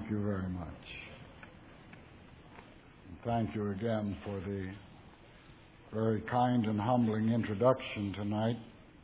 Thank you very much. And thank you again for the very kind and humbling introduction tonight.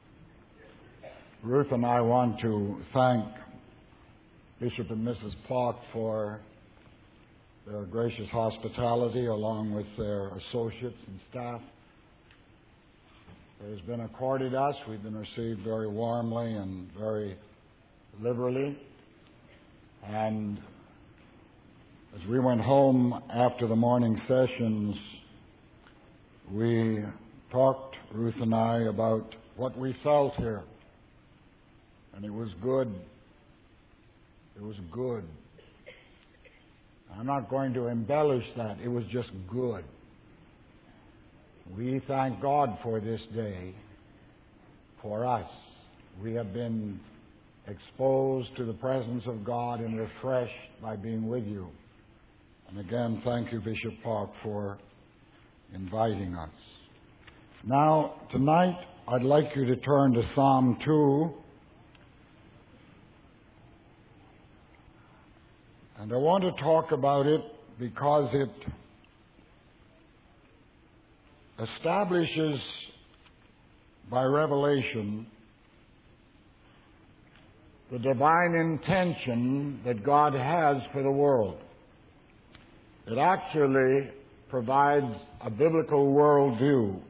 Ruth and I want to thank Bishop and Mrs. Park for their gracious hospitality along with their associates and staff. It has been accorded us. We've been received very warmly and very liberally. And as we went home after the morning sessions, we talked, Ruth and I, about what we felt here. And it was good. It was good. I'm not going to embellish that. It was just good. We thank God for this day, for us. We have been exposed to the presence of God and refreshed by being with you. And again, thank you, Bishop Park, for inviting us. Now, tonight, I'd like you to turn to Psalm 2. And I want to talk about it because it establishes by revelation the divine intention that God has for the world. It actually provides a biblical worldview.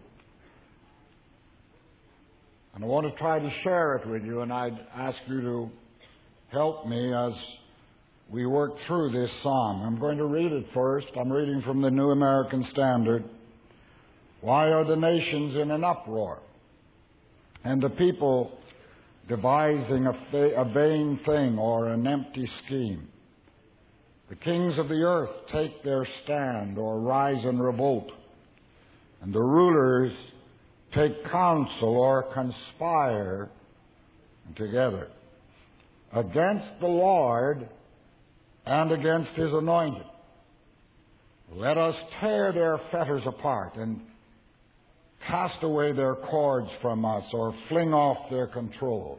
And I want to try to share it with you, and I'd ask you to help me as we work through this psalm. I'm going to read it first. I'm reading from the New American Standard. Why are the nations in an uproar, and the people devising a vain thing or an empty scheme? The kings of the earth take their stand or rise in revolt, and the rulers take counsel or conspire together against the Lord and against His anointed. Let us tear their fetters apart and cast away their cords from us, or fling off their control.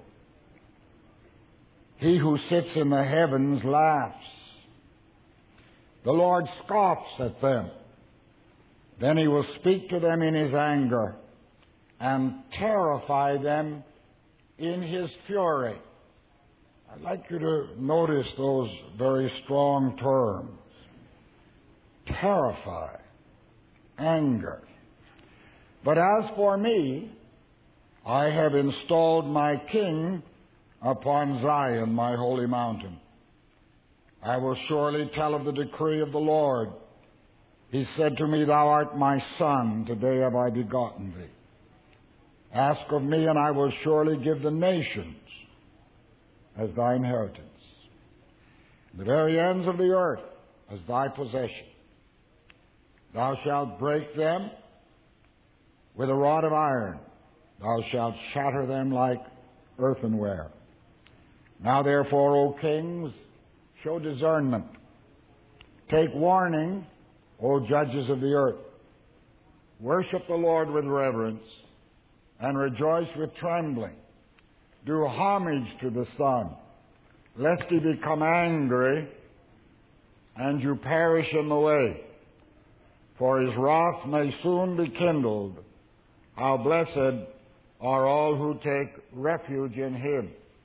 He who sits in the heavens laughs. The Lord scoffs at them. Then He will speak to them in His anger and terrify them in His fury. I'd like you to notice those very strong terms. Terrify, anger. But as for me, I have installed my King upon Zion, my holy mountain. I will surely tell of the decree of the Lord. He said to me, Thou art my son, today have I begotten thee. Ask of me, and I will surely give the nations as thy inheritance, the very ends of the earth as thy possession. Thou shalt break them with a rod of iron. Thou shalt shatter them like earthenware. Now therefore, O kings, show discernment. Take warning, O judges of the earth. Worship the Lord with reverence, and rejoice with trembling. Do homage to the Son, lest He become angry, and you perish in the way. For His wrath may soon be kindled. How blessed are all who take refuge in Him.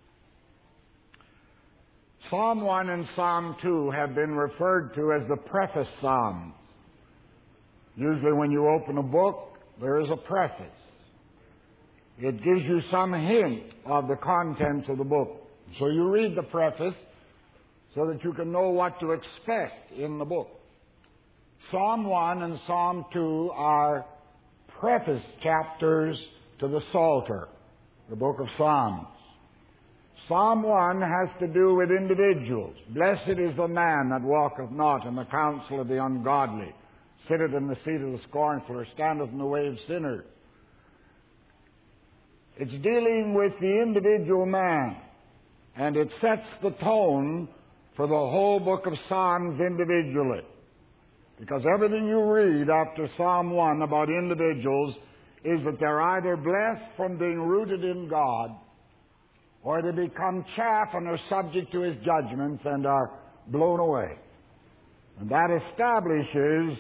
Psalm 1 and Psalm 2 have been referred to as the preface psalms. Usually when you open a book, there is a preface. It gives you some hint of the contents of the book. So you read the preface so that you can know what to expect in the book. Psalm 1 and Psalm 2 are preface chapters to the Psalter, the book of Psalms. Psalm 1 has to do with individuals. Blessed is the man that walketh not in the counsel of the ungodly, sitteth in the seat of the scornful, or standeth in the way of sinners. It's dealing with the individual man, and it sets the tone for the whole book of Psalms individually. Because everything you read after Psalm 1 about individuals is that they're either blessed from being rooted in God, or they become chaff and are subject to His judgments and are blown away. And that establishes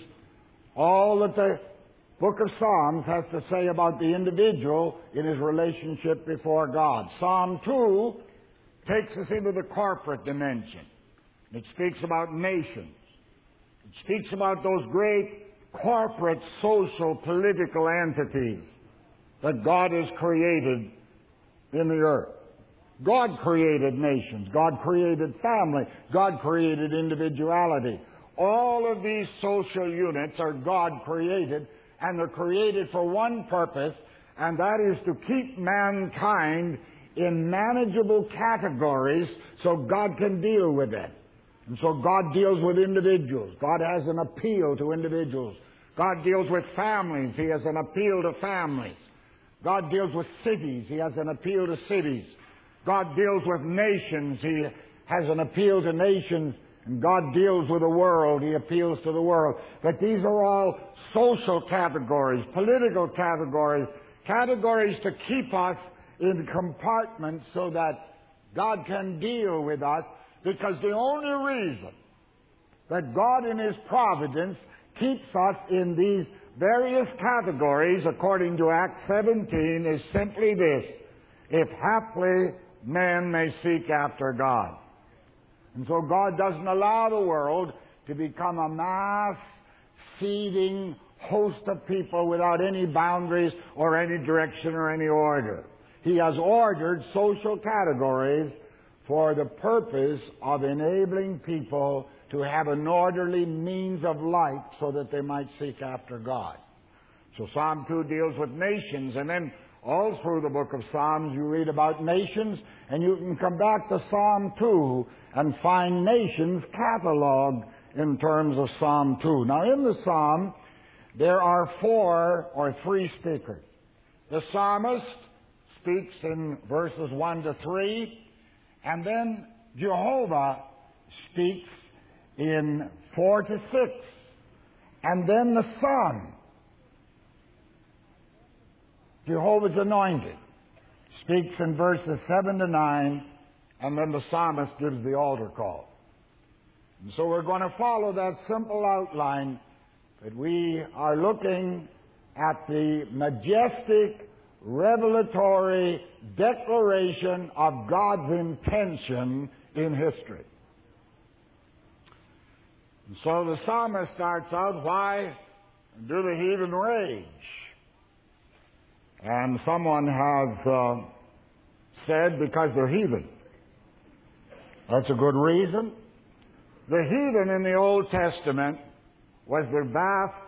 all that the book of Psalms has to say about the individual in his relationship before God. Psalm 2 takes us into the corporate dimension. It speaks about nations. It speaks about those great corporate, social, political entities that God has created in the earth. God created nations. God created family. God created individuality. All of these social units are God created, and they're created for one purpose, and that is to keep mankind in manageable categories so God can deal with it. And so God deals with individuals. God has an appeal to individuals. God deals with families. He has an appeal to families. God deals with cities. He has an appeal to cities. God deals with nations. He has an appeal to nations. And God deals with the world. He appeals to the world. But these are all social categories, political categories, categories to keep us in compartments so that God can deal with us, because the only reason that God in His providence keeps us in these various categories, according to Acts 17, is simply this: if haply men may seek after God. And so God doesn't allow the world to become a mass feeding host of people without any boundaries or any direction or any order. He has ordered social categories for the purpose of enabling people to have an orderly means of life so that they might seek after God. So Psalm 2 deals with nations, and then all through the book of Psalms you read about nations, and you can come back to Psalm 2 and find nations cataloged in terms of Psalm 2. Now in the Psalm, there are 4 or 3 speakers. The psalmist speaks in verses 1 to 3, and then Jehovah speaks in 4 to 6. And then the Son, Jehovah's anointed, speaks in verses 7 to 9, and then the psalmist gives the altar call. And so we're going to follow that simple outline, that we are looking at the majestic, revelatory declaration of God's intention in history. And so the psalmist starts out, why do the heathen rage? And someone has said, because they're heathen. That's a good reason. The heathen in the Old Testament was the vast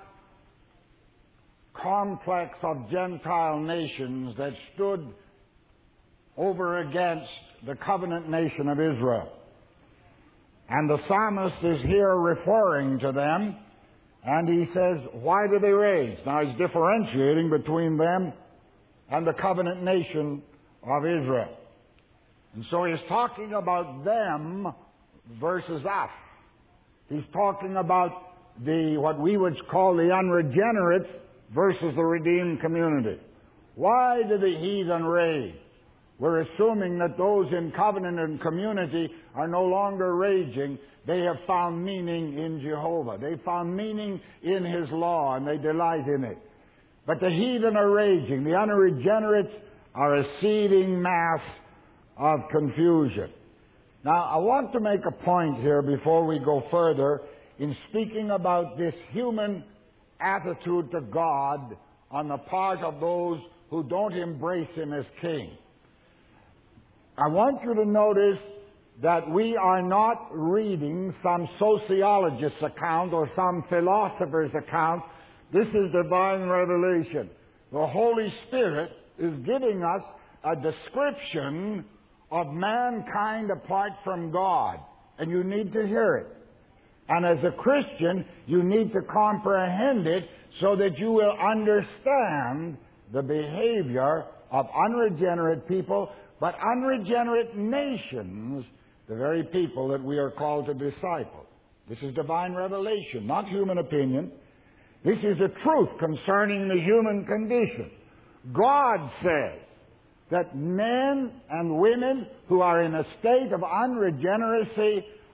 complex of Gentile nations that stood over against the covenant nation of Israel. And the psalmist is here referring to them, and he says, why do they rage? Now he's differentiating between them and the covenant nation of Israel. And so he's talking about them versus us. He's talking about what we would call the unregenerates versus the redeemed community. Why do the heathen rage? We're assuming that those in covenant and community are no longer raging. They have found meaning in Jehovah. They found meaning in His law, and they delight in it. But the heathen are raging. The unregenerates are a seething mass of confusion. Now, I want to make a point here before we go further in speaking about this human attitude to God on the part of those who don't embrace Him as King. I want you to notice that we are not reading some sociologist's account or some philosopher's account. This is divine revelation. The Holy Spirit is giving us a description of mankind apart from God, and you need to hear it. And as a Christian, you need to comprehend it so that you will understand the behavior of unregenerate people, but unregenerate nations, the very people that we are called to disciple. This is divine revelation, not human opinion. This is the truth concerning the human condition. God says that men and women who are in a state of unregeneracy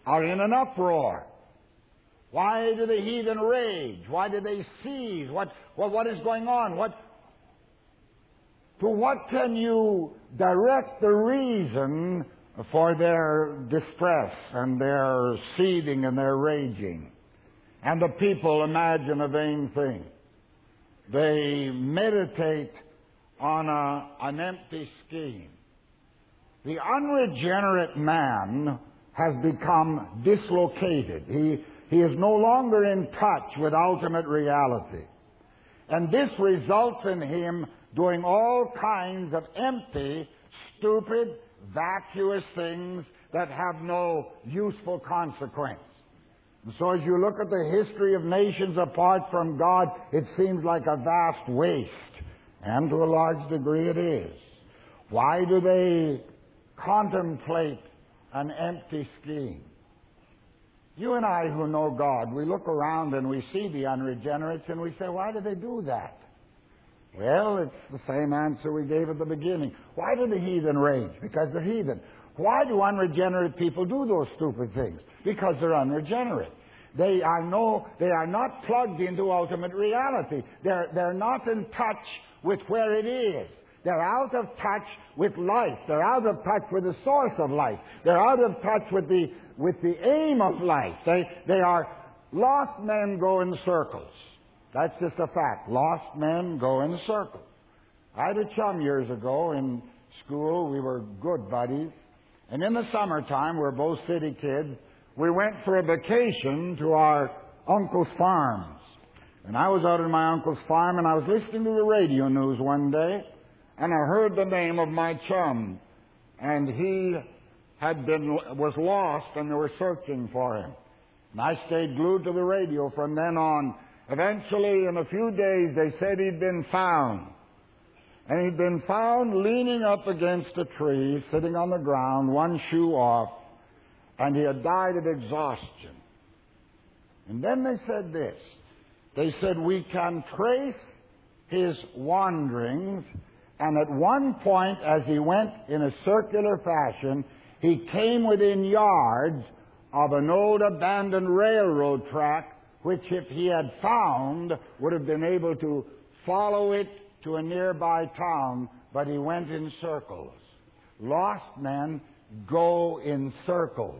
are in an uproar? Why do the heathen rage? Why do they seize? What is going on? To what can you direct the reason for their distress and their seething and their raging? And the people imagine a vain thing. They meditate on an empty scheme. The unregenerate man has become dislocated. He is no longer in touch with ultimate reality. And this results in him doing all kinds of empty, stupid, vacuous things that have no useful consequence. And so as you look at the history of nations apart from God, it seems like a vast waste. And to a large degree it is. Why do they contemplate an empty scheme? You and I who know God, we look around and we see the unregenerates and we say, why do they do that? Well, it's the same answer we gave at the beginning. Why do the heathen rage? Because they're heathen. Why do unregenerate people do those stupid things? Because they're unregenerate. They are not plugged into ultimate reality. They're not in touch with where it is. They're out of touch with life. They're out of touch with the source of life. They're out of touch with the aim of life. They are lost men go in circles. That's just a fact. Lost men go in circles. I had a chum years ago in school. We were good buddies. And in the summertime, we're both city kids, we went for a vacation to our uncle's farms. And I was out on my uncle's farm, and I was listening to the radio news one day, and I heard the name of my chum. And he was lost, and they were searching for him. And I stayed glued to the radio from then on. Eventually, in a few days, they said he'd been found. And he'd been found leaning up against a tree, sitting on the ground, one shoe off, and he had died of exhaustion. And then they said this. They said, we can trace his wanderings, and at one point, as he went in a circular fashion, he came within yards of an old abandoned railroad track, which if he had found, would have been able to follow it to a nearby town, but he went in circles. Lost men go in circles.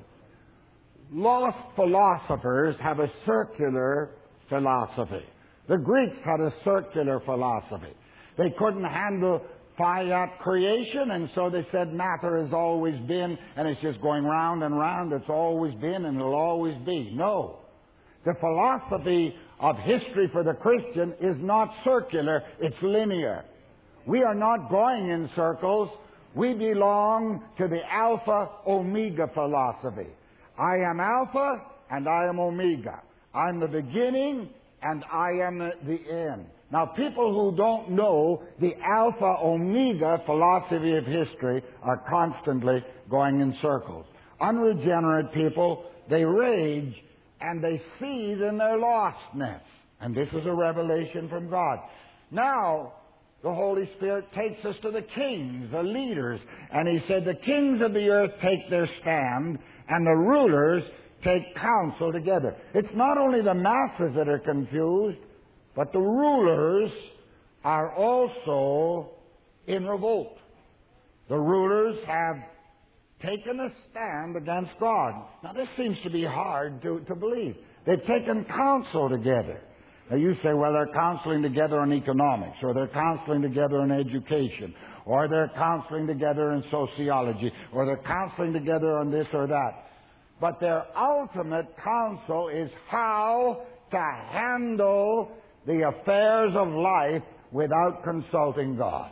Lost philosophers have a circular philosophy. The Greeks had a circular philosophy. They couldn't handle fiat creation, and so they said matter has always been, and it's just going round and round. It's always been, and it'll always be. No. The philosophy of history for the Christian is not circular, it's linear. We are not going in circles. We belong to the Alpha-Omega philosophy. I am Alpha and I am Omega. I'm the beginning and I am the end. Now, people who don't know the Alpha-Omega philosophy of history are constantly going in circles. Unregenerate people, they rage and they seethe in their lostness. And this is a revelation from God. Now, the Holy Spirit takes us to the kings, the leaders. And He said, the kings of the earth take their stand, and the rulers take counsel together. It's not only the masses that are confused, but the rulers are also in revolt. The rulers have taken a stand against God. Now, this seems to be hard to believe. They've taken counsel together. Now, you say, well, they're counseling together on economics, or they're counseling together on education, or they're counseling together in sociology, or they're counseling together on this or that. But their ultimate counsel is how to handle the affairs of life without consulting God.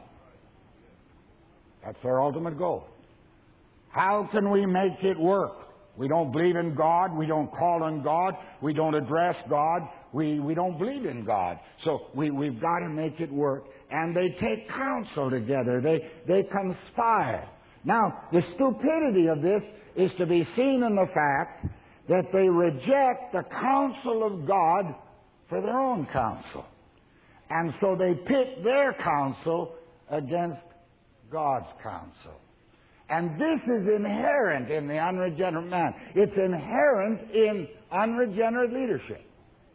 That's their ultimate goal. How can we make it work? We don't believe in God. We don't call on God. We don't address God. We don't believe in God. So we've got to make it work. And they take counsel together. They conspire. Now, the stupidity of this is to be seen in the fact that they reject the counsel of God for their own counsel. And so they pit their counsel against God's counsel. And this is inherent in the unregenerate man. It's inherent in unregenerate leadership.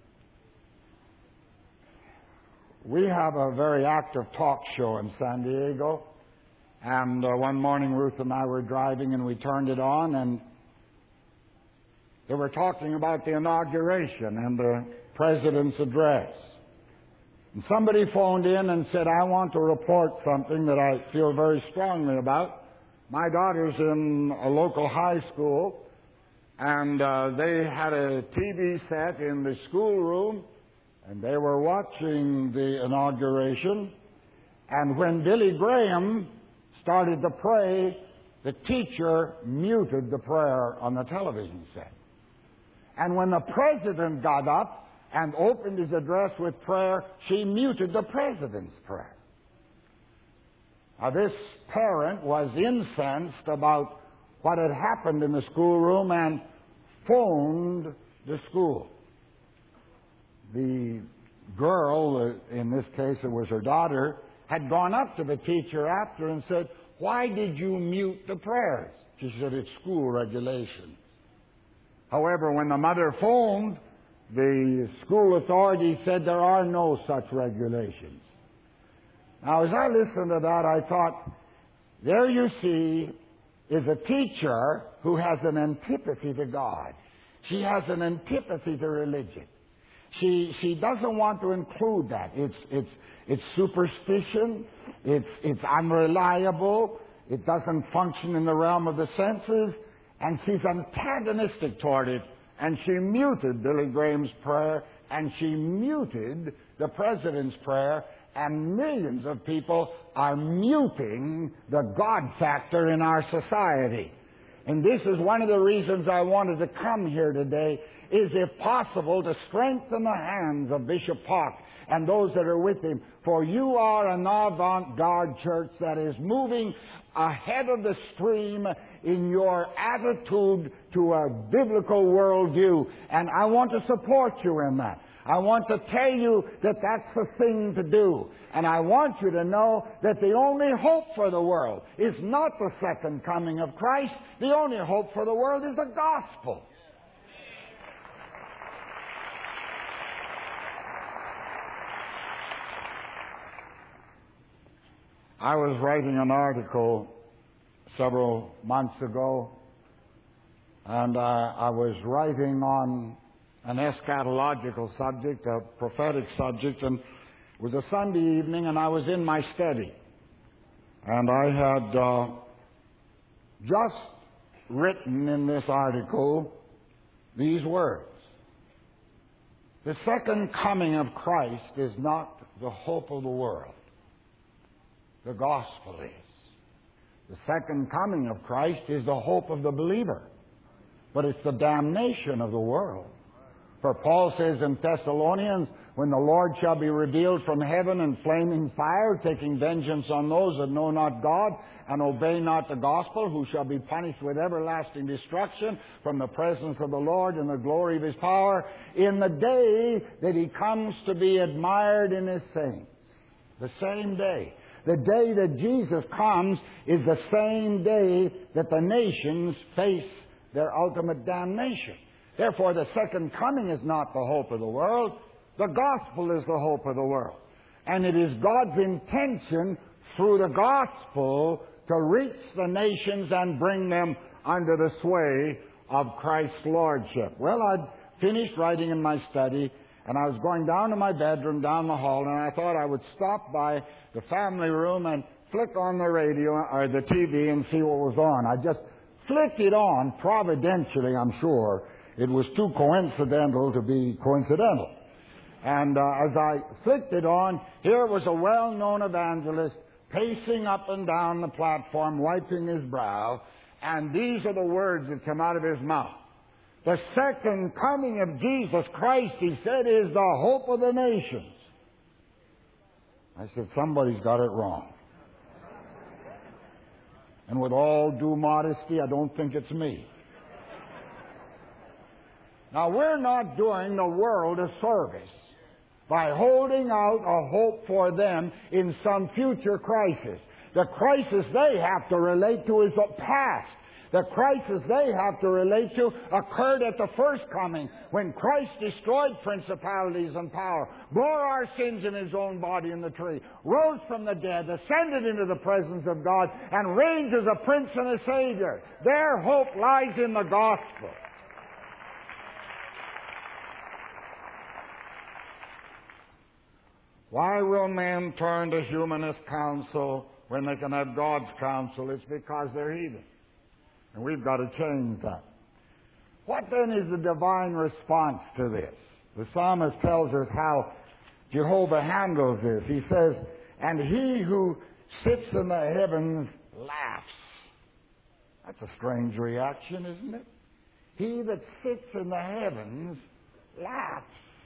We have a very active talk show in San Diego. And one morning Ruth and I were driving and we turned it on, and they were talking about the inauguration and the President's address. And somebody phoned in and said, I want to report something that I feel very strongly about. My daughter's in a local high school, and they had a TV set in the schoolroom, and they were watching the inauguration. And when Billy Graham started to pray, the teacher muted the prayer on the television set. And when the president got up and opened his address with prayer, she muted the president's prayer. Now, this parent was incensed about what had happened in the schoolroom and phoned the school. The girl, in this case it was her daughter, had gone up to the teacher after and said, why did you mute the prayers? She said, it's school regulations. However, when the mother phoned, the school authorities said there are no such regulations. Now, as I listened to that, I thought, there you see is a teacher who has an antipathy to God. She has an antipathy to religion. She doesn't want to include that. It's superstition. It's unreliable. It doesn't function in the realm of the senses. And she's antagonistic toward it. And she muted Billy Graham's prayer, and she muted the president's prayer, and millions of people are muting the God factor in our society. And this is one of the reasons I wanted to come here today, is if possible to strengthen the hands of Bishop Pock and those that are with him. For you are an avant-garde church that is moving ahead of the stream in your attitude to a biblical worldview. And I want to support you in that. I want to tell you that that's the thing to do. And I want you to know that the only hope for the world is not the second coming of Christ. The only hope for the world is the gospel. I was writing an article several months ago, and I was writing on an eschatological subject, a prophetic subject, and it was a Sunday evening, and I was in my study. And I had just written in this article these words. The second coming of Christ is not the hope of the world. The gospel is. The second coming of Christ is the hope of the believer. But it's the damnation of the world. For Paul says in Thessalonians, when the Lord shall be revealed from heaven in flaming fire, taking vengeance on those that know not God and obey not the gospel, who shall be punished with everlasting destruction from the presence of the Lord and the glory of His power, in the day that He comes to be admired in His saints. The same day. The day that Jesus comes is the same day that the nations face their ultimate damnation. Therefore, the second coming is not the hope of the world. The gospel is the hope of the world. And it is God's intention through the gospel to reach the nations and bring them under the sway of Christ's lordship. Well, I'd finished writing in my study, and I was going down to my bedroom, down the hall, and I thought I would stop by the family room and flick on the radio or the TV and see what was on. I just flicked it on, providentially, I'm sure. It was too coincidental to be coincidental. And as I flicked it on, here was a well-known evangelist pacing up and down the platform, wiping his brow, and these are the words that come out of his mouth. The second coming of Jesus Christ, he said, is the hope of the nations. I said, somebody's got it wrong. And with all due modesty, I don't think it's me. Now, we're not doing the world a service by holding out a hope for them in some future crisis. The crisis they have to relate to is the past. The crisis they have to relate to occurred at the first coming, when Christ destroyed principalities and power, bore our sins in His own body in the tree, rose from the dead, ascended into the presence of God, and reigns as a Prince and a Savior. Their hope lies in the gospel. Why will men turn to humanist counsel when they can have God's counsel? It's because they're heathen. And we've got to change that. What then is the divine response to this? The psalmist tells us how Jehovah handles this. He says, and he who sits in the heavens laughs. That's a strange reaction, isn't it? He that sits in the heavens laughs.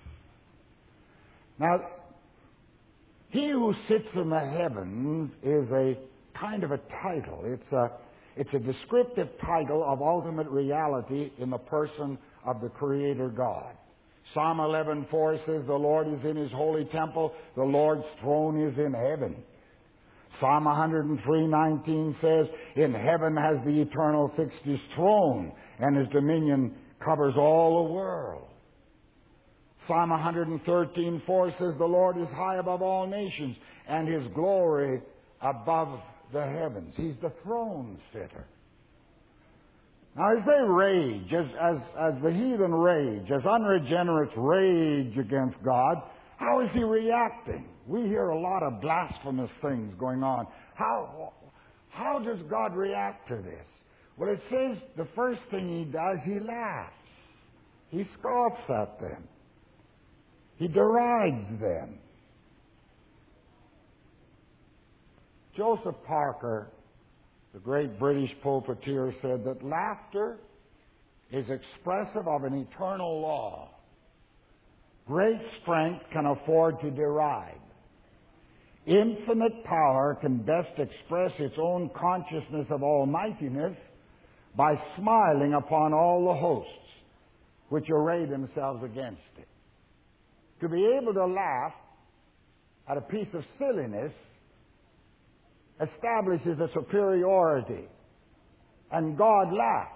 Now, he who sits in the heavens is a kind of a title. It's a descriptive title of ultimate reality in the person of the Creator God. Psalm 11:4 says, the Lord is in His holy temple, the Lord's throne is in heaven. Psalm 103:19 says, in heaven has the Eternal fixed His throne, and His dominion covers all the world. Psalm 113:4 says, the Lord is high above all nations, and His glory above the heavens. He's the throne sitter. Now, as they rage, as the heathen rage, as unregenerates rage against God, how is He reacting? We hear a lot of blasphemous things going on. How does God react to this? Well, it says the first thing He does, He laughs. He scoffs at them. He derides them. Joseph Parker, the great British pulpiteer, said that laughter is expressive of an eternal law. Great strength can afford to deride. Infinite power can best express its own consciousness of almightiness by smiling upon all the hosts which array themselves against it. To be able to laugh at a piece of silliness establishes a superiority. And God laughs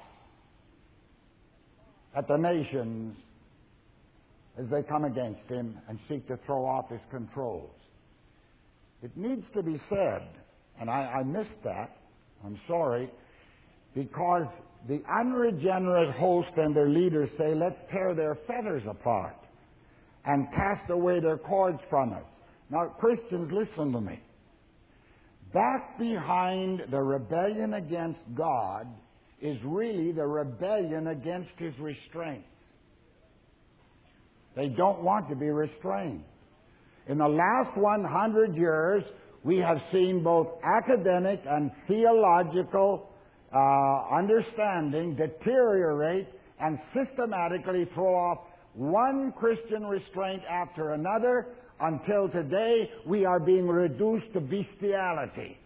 at the nations as they come against Him and seek to throw off His controls. It needs to be said, and I missed that, I'm sorry, because the unregenerate host and their leaders say, let's tear their feathers apart and cast away their cords from us. Now, Christians, listen to me. Back behind the rebellion against God is really the rebellion against His restraints. They don't want to be restrained. In the last 100 years, we have seen both academic and theological understanding deteriorate and systematically throw off one Christian restraint after another, until today we are being reduced to bestiality.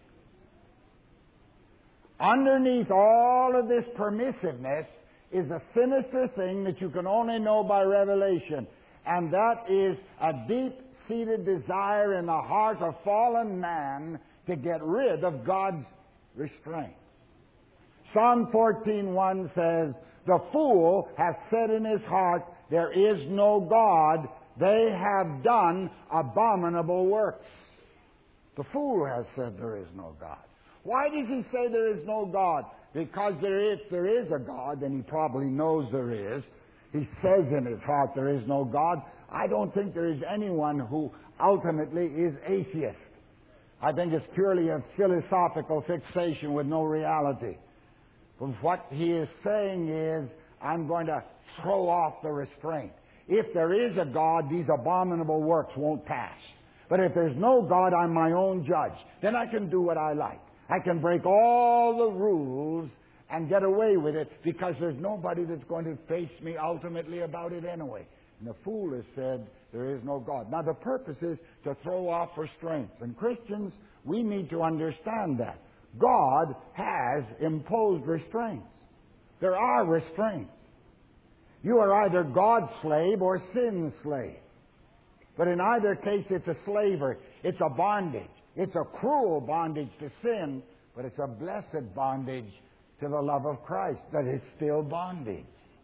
Underneath all of this permissiveness is a sinister thing that you can only know by revelation, and that is a deep-seated desire in the heart of fallen man to get rid of God's restraints. Psalm 14:1 says, the fool hath said in his heart, there is no God. They have done abominable works. The fool has said there is no God. Why does he say there is no God? Because if there is a God, and he probably knows there is, he says in his heart there is no God. I don't think there is anyone who ultimately is atheist. I think it's purely a philosophical fixation with no reality. But what he is saying is, I'm going to throw off the restraint. If there is a God, these abominable works won't pass. But if there's no God, I'm my own judge. Then I can do what I like. I can break all the rules and get away with it because there's nobody that's going to face me ultimately about it anyway. And the fool has said there is no God. Now the purpose is to throw off restraints. And Christians, we need to understand that. God has imposed restraints. There are restraints. You are either God's slave or sin's slave. But in either case, it's a slavery. It's a bondage. It's a cruel bondage to sin, but it's a blessed bondage to the love of Christ, that is still bondage.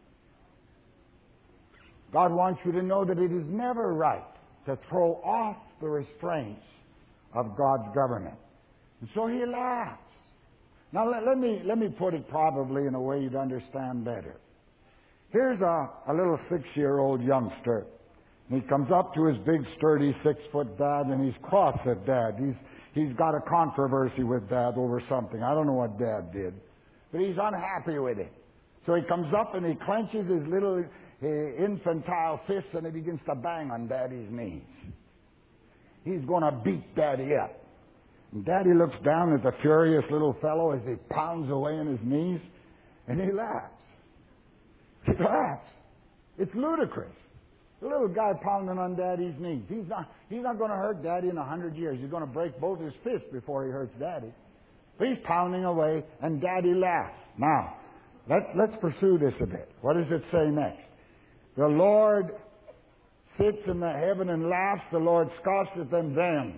God wants you to know that it is never right to throw off the restraints of God's government. And so he laughs. Now let me put it probably in a way you'd understand better. Here's a little 6-year-old youngster. And he comes up to his big, sturdy, 6-foot dad, and he's cross at Dad. He's got a controversy with Dad over something. I don't know what Dad did, but he's unhappy with it. So he comes up and he clenches his little infantile fists and he begins to bang on Daddy's knees. He's going to beat Daddy up. And Daddy looks down at the furious little fellow as he pounds away on his knees, and he laughs. He laughs. It's ludicrous. The little guy pounding on Daddy's knees. He's not going to hurt Daddy in 100 years. He's going to break both his fists before he hurts Daddy. But he's pounding away, and Daddy laughs. Now, let's pursue this a bit. What does it say next? The Lord sits in the heaven and laughs. The Lord scoffs at them.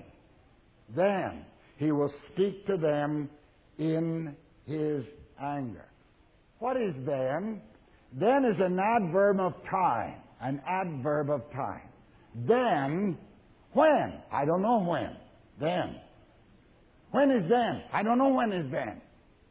Then he will speak to them in his anger. What is then? Then is an adverb of time. An adverb of time. Then, when? I don't know when. Then. When is then? I don't know when is then.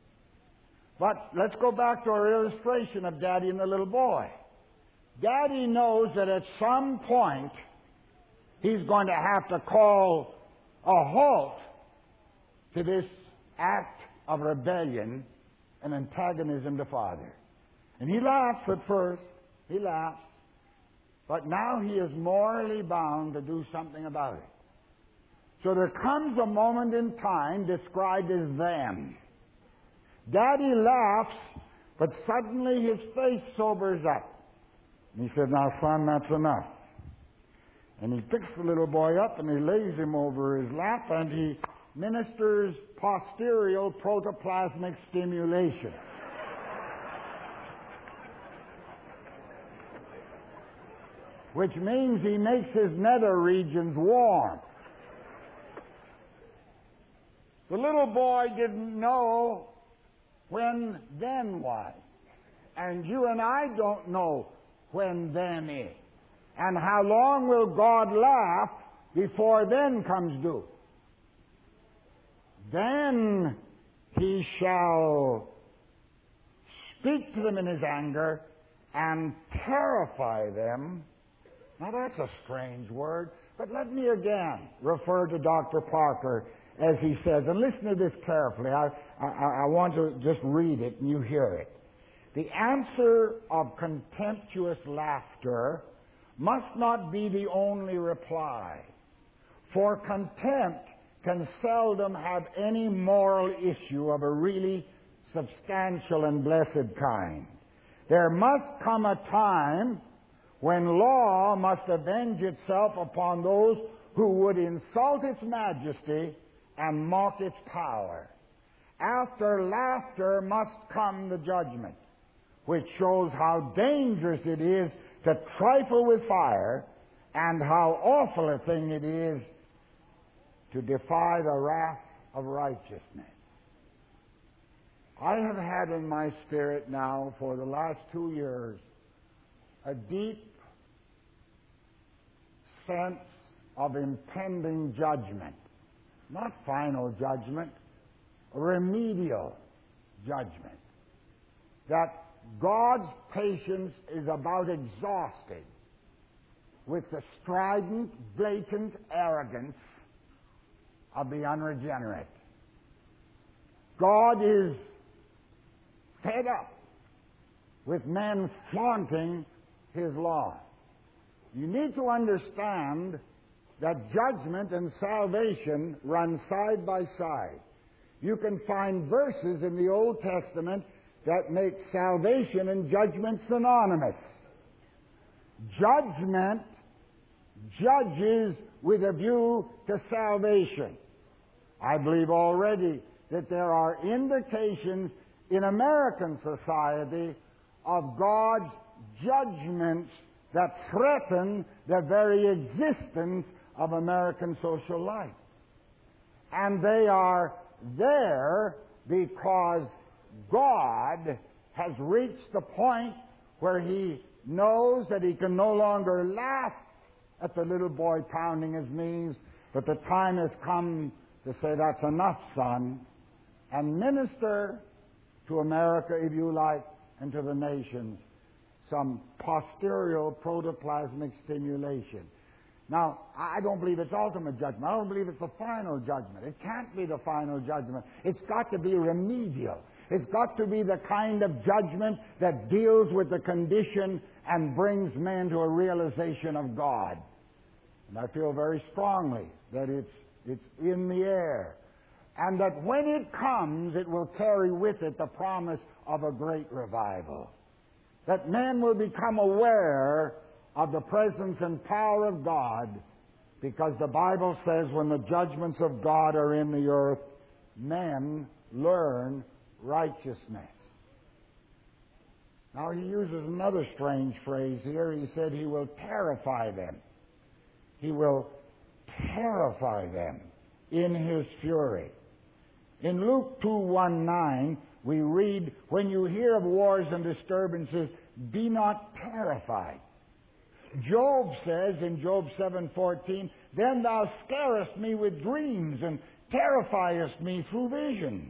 But let's go back to our illustration of Daddy and the little boy. Daddy knows that at some point he's going to have to call a halt to this act of rebellion and antagonism to Father. And he laughs at first. He laughs. But now he is morally bound to do something about it. So there comes a moment in time described as then. Daddy laughs, but suddenly his face sobers up. And he said, "Now, son, that's enough." And he picks the little boy up and he lays him over his lap and he ministers posterior protoplasmic stimulation. Which means he makes his nether regions warm. The little boy didn't know when then was. And you and I don't know when then is. And how long will God laugh before then comes due? Then he shall speak to them in his anger and terrify them. Now that's a strange word, but let me again refer to Dr. Parker as he says, and listen to this carefully. I want to just read it and you hear it. The answer of contemptuous laughter must not be the only reply, for contempt can seldom have any moral issue of a really substantial and blessed kind. There must come a time when law must avenge itself upon those who would insult its majesty and mock its power. After laughter must come the judgment, which shows how dangerous it is to trifle with fire and how awful a thing it is to defy the wrath of righteousness. I have had in my spirit now for the last 2 years a deep sense of impending judgment. Not final judgment, remedial judgment. That God's patience is about exhausted with the strident, blatant arrogance of the unregenerate. God is fed up with men flaunting His laws. You need to understand that judgment and salvation run side by side. You can find verses in the Old Testament that make salvation and judgment synonymous. Judgment judges with a view to salvation. I believe already that there are indications in American society of God's judgments that threaten the very existence of American social life. And they are there because God has reached the point where He knows that He can no longer laugh at the little boy pounding his knees, but the time has come to say, that's enough, son, and minister to America, if you like, and to the nations some posterior protoplasmic stimulation. Now, I don't believe it's ultimate judgment. I don't believe it's the final judgment. It can't be the final judgment. It's got to be remedial. It's got to be the kind of judgment that deals with the condition and brings men to a realization of God. And I feel very strongly that it's in the air. And that when it comes, it will carry with it the promise of a great revival. That men will become aware of the presence and power of God, because the Bible says when the judgments of God are in the earth, men learn righteousness. Now he uses another strange phrase here. He said He will terrify them. He will terrify them in His fury. In Luke 2:19, we read, when you hear of wars and disturbances, be not terrified. Job says in Job 7:14, then thou scarest me with dreams and terrifiest me through visions.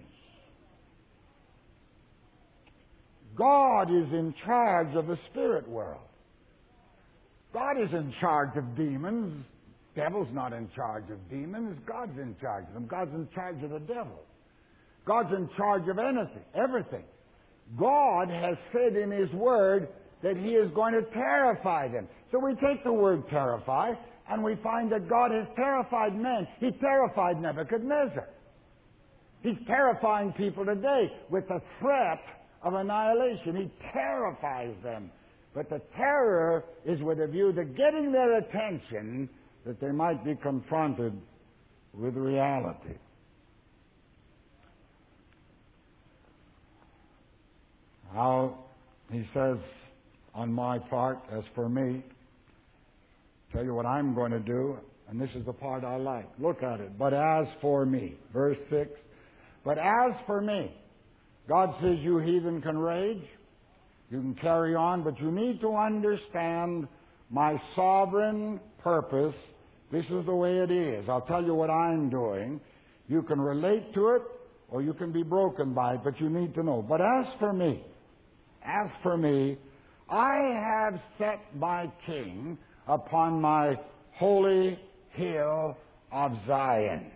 God is in charge of the spirit world. God is in charge of demons. Devil's not in charge of demons. God's in charge of them. God's in charge of the devil. God's in charge of anything, everything. God has said in His Word that He is going to terrify them. So we take the word terrify, and we find that God has terrified men. He terrified Nebuchadnezzar. He's terrifying people today with the threat of annihilation. He terrifies them. But the terror is with a view to getting their attention that they might be confronted with reality. Now, he says, on my part, as for me, tell you what I'm going to do, and this is the part I like. Look at it. But as for me, verse 6, but as for me, God says you heathen can rage, you can carry on, but you need to understand my sovereign purpose. This is the way it is. I'll tell you what I'm doing. You can relate to it, or you can be broken by it, but you need to know. But as for me, I have set my king upon my holy hill of Zion.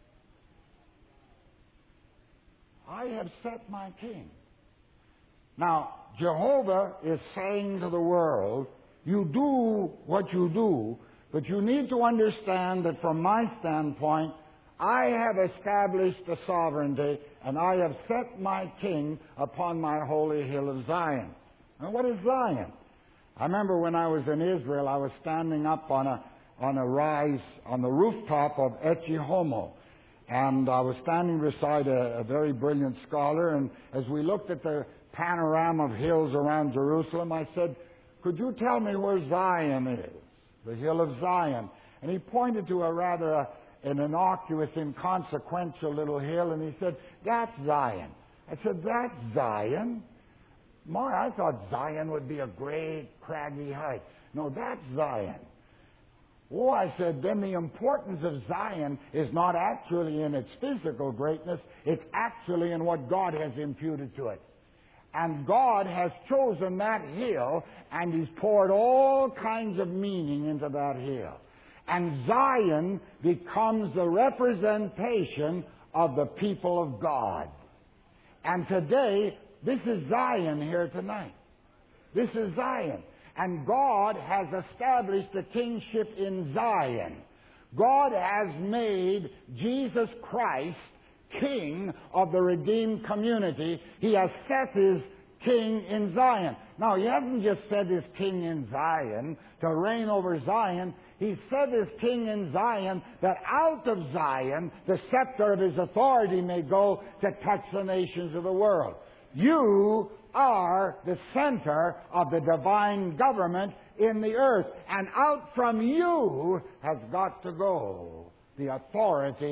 I have set my king. Now, Jehovah is saying to the world, you do what you do, but you need to understand that from my standpoint, I have established the sovereignty, and I have set my king upon my holy hill of Zion. And what is Zion? I remember when I was in Israel, I was standing up on a rise on the rooftop of Ecce Homo. And I was standing beside a very brilliant scholar, and as we looked at the panorama of hills around Jerusalem, I said, could you tell me where Zion is? The hill of Zion. And he pointed to an innocuous, inconsequential little hill, and he said, that's Zion. I said, that's Zion? My, I thought Zion would be a great, craggy height. No, that's Zion. Oh, I said, then the importance of Zion is not actually in its physical greatness, it's actually in what God has imputed to it. And God has chosen that hill, and He's poured all kinds of meaning into that hill. And Zion becomes the representation of the people of God. And today, this is Zion here tonight. This is Zion. And God has established a kingship in Zion. God has made Jesus Christ King of the redeemed community. He has set His King in Zion. Now, He hasn't just set His King in Zion to reign over Zion. He set His King in Zion that out of Zion the scepter of His authority may go to touch the nations of the world. You are the center of the divine government in the earth. And out from you has got to go the authority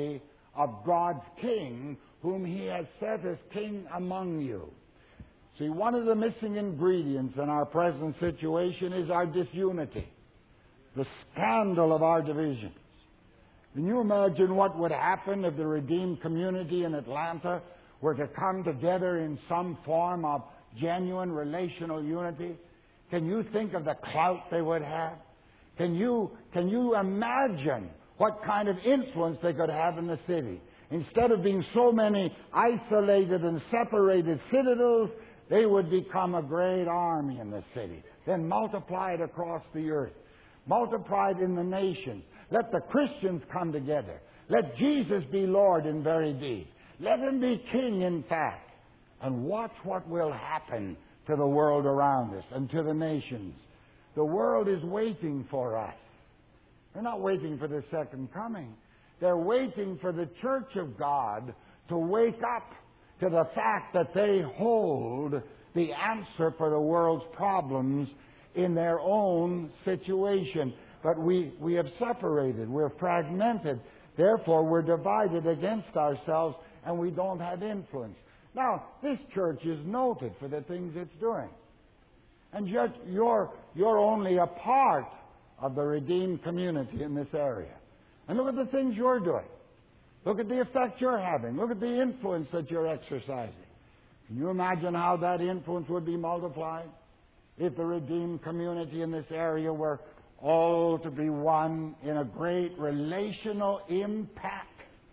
of God's King, whom He has set as King among you. See, one of the missing ingredients in our present situation is our disunity, the scandal of our divisions. Can you imagine what would happen if the redeemed community in Atlanta were to come together in some form of genuine relational unity? Can you think of the clout they would have? Can you imagine what kind of influence they could have in the city? Instead of being so many isolated and separated citadels, they would become a great army in the city, then multiplied across the earth, multiplied in the nations. Let the Christians come together. Let Jesus be Lord in very deed. Let Him be King in fact. And watch what will happen to the world around us and to the nations. The world is waiting for us. They're not waiting for the second coming. They're waiting for the church of God to wake up to the fact that they hold the answer for the world's problems in their own situation. But we have separated. We're fragmented. Therefore, we're divided against ourselves, and we don't have influence. Now, this church is noted for the things it's doing. And yet, you're only a part of the redeemed community in this area. And look at the things you're doing. Look at the effect you're having. Look at the influence that you're exercising. Can you imagine how that influence would be multiplied if the redeemed community in this area were all to be one in a great relational impact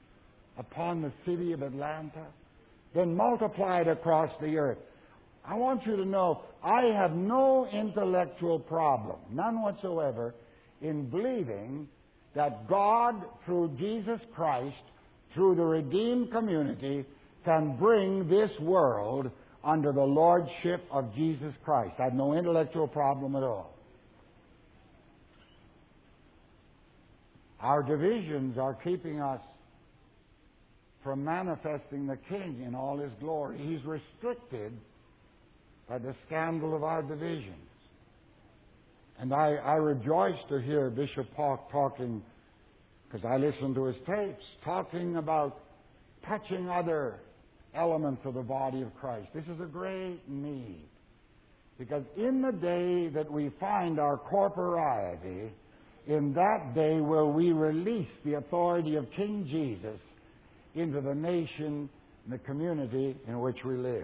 upon the city of Atlanta, then multiplied across the earth? I want you to know, I have no intellectual problem, none whatsoever, in believing that God, through Jesus Christ, through the redeemed community, can bring this world under the lordship of Jesus Christ. I have no intellectual problem at all. Our divisions are keeping us from manifesting the King in all His glory. He's restricted by the scandal of our divisions. And I rejoice to hear Bishop Hawk talking, because I listen to his tapes, talking about touching other elements of the body of Christ. This is a great need. Because in the day that we find our corporeity, in that day will we release the authority of King Jesus into the nation and the community in which we live.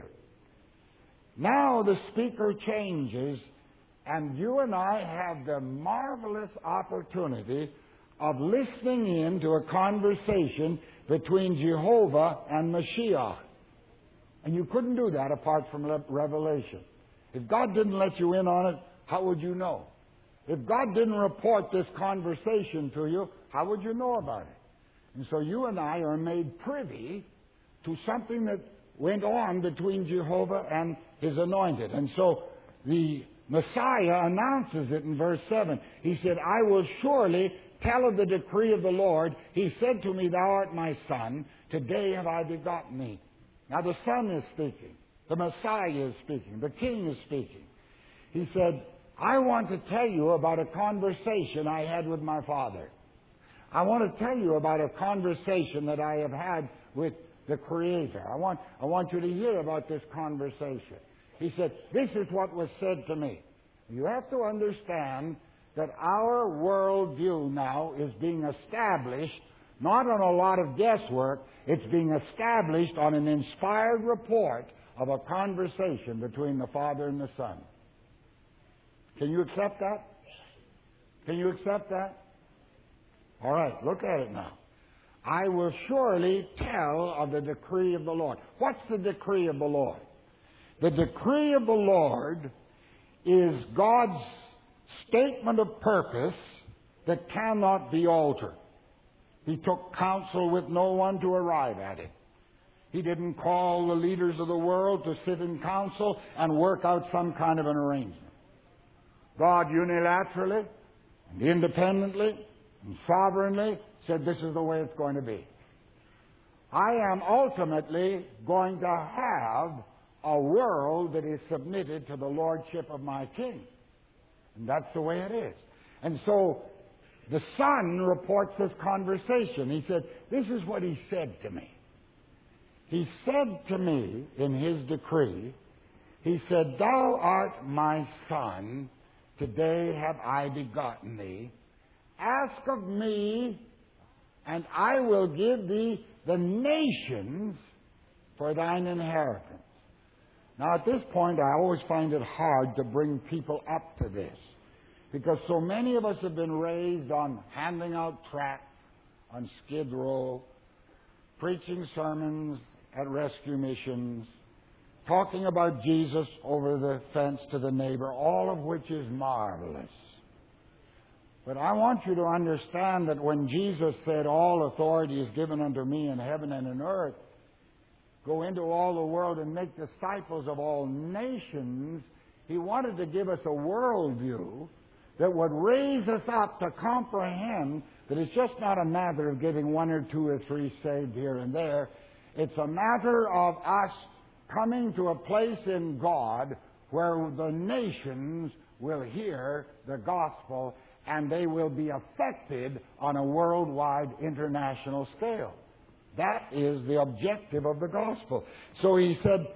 Now the speaker changes, and you and I have the marvelous opportunity of listening in to a conversation between Jehovah and Mashiach. And you couldn't do that apart from revelation. If God didn't let you in on it, how would you know? If God didn't report this conversation to you, how would you know about it? And so you and I are made privy to something that went on between Jehovah and His anointed. And so the Messiah announces it in verse 7. He said, I will surely tell of the decree of the Lord. He said to me, Thou art my Son. Today have I begotten thee. Now the Son is speaking. The Messiah is speaking. The King is speaking. He said, I want to tell you about a conversation I had with my Father. I want to tell you about a conversation that I have had with the Creator. I want you to hear about this conversation. He said, this is what was said to me. You have to understand that our worldview now is being established not on a lot of guesswork. It's being established on an inspired report of a conversation between the Father and the Son. Can you accept that? Can you accept that? All right, look at it now. I will surely tell of the decree of the Lord. What's the decree of the Lord? The decree of the Lord is God's statement of purpose that cannot be altered. He took counsel with no one to arrive at it. He didn't call the leaders of the world to sit in council and work out some kind of an arrangement. God unilaterally and independently and sovereignly said, this is the way it's going to be. I am ultimately going to have a world that is submitted to the lordship of my King. And that's the way it is. And so The Son reports this conversation. He said, this is what He said to me. He said to me in His decree, He said, Thou art my Son, today have I begotten thee. Ask of me, and I will give thee the nations for thine inheritance. Now, at this point, I always find it hard to bring people up to this, because so many of us have been raised on handing out tracts on Skid Row, preaching sermons at rescue missions, talking about Jesus over the fence to the neighbor, all of which is marvelous. But I want you to understand that when Jesus said, all authority is given unto me in heaven and in earth, go into all the world and make disciples of all nations, He wanted to give us a worldview that would raise us up to comprehend that it's just not a matter of getting one or two or three saved here and there. It's a matter of us coming to a place in God where the nations will hear the gospel and they will be affected on a worldwide international scale. That is the objective of the gospel. So He said,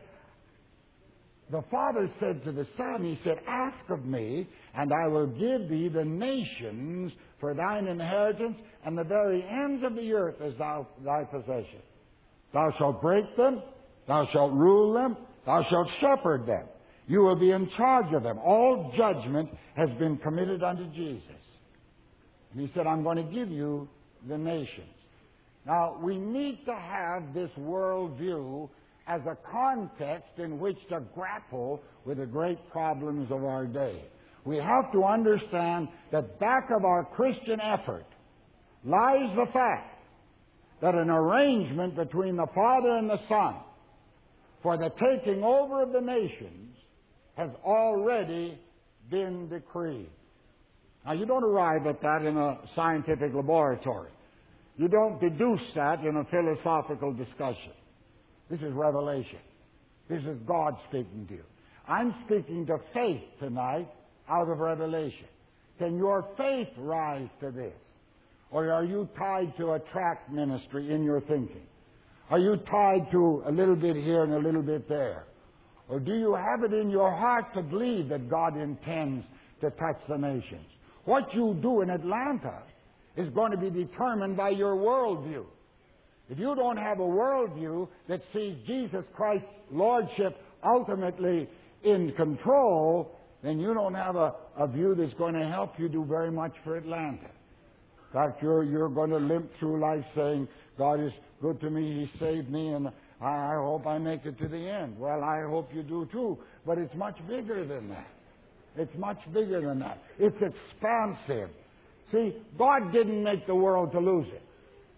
the Father said to the Son, He said, ask of me, and I will give thee the nations for thine inheritance, and the very ends of the earth as thy possession. Thou shalt break them, thou shalt rule them, thou shalt shepherd them. You will be in charge of them. All judgment has been committed unto Jesus. And He said, I'm going to give you the nations. Now, we need to have this worldview as a context in which to grapple with the great problems of our day. We have to understand that back of our Christian effort lies the fact that an arrangement between the Father and the Son for the taking over of the nations has already been decreed. Now, you don't arrive at that in a scientific laboratory. You don't deduce that in a philosophical discussion. This is revelation. This is God speaking to you. I'm speaking to faith tonight out of revelation. Can your faith rise to this? Or are you tied to a tract ministry in your thinking? Are you tied to a little bit here and a little bit there? Or do you have it in your heart to believe that God intends to touch the nations? What you do in Atlanta is going to be determined by your worldview. If you don't have a worldview that sees Jesus Christ's Lordship ultimately in control, then you don't have a view that's going to help you do very much for Atlanta. In fact, you're going to limp through life saying, God is good to me, He saved me, and I hope I make it to the end. Well, I hope you do too, but it's much bigger than that. It's much bigger than that. It's expansive. See, God didn't make the world to lose it.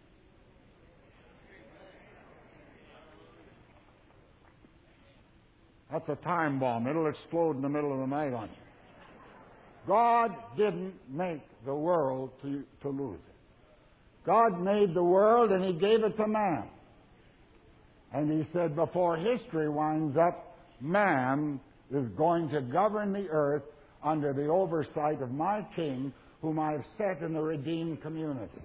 That's a time bomb. It'll explode in the middle of the night on you. God didn't make the world to lose it. God made the world and He gave it to man. And He said, before history winds up, man is going to govern the earth under the oversight of my King, whom I have set in the redeemed community.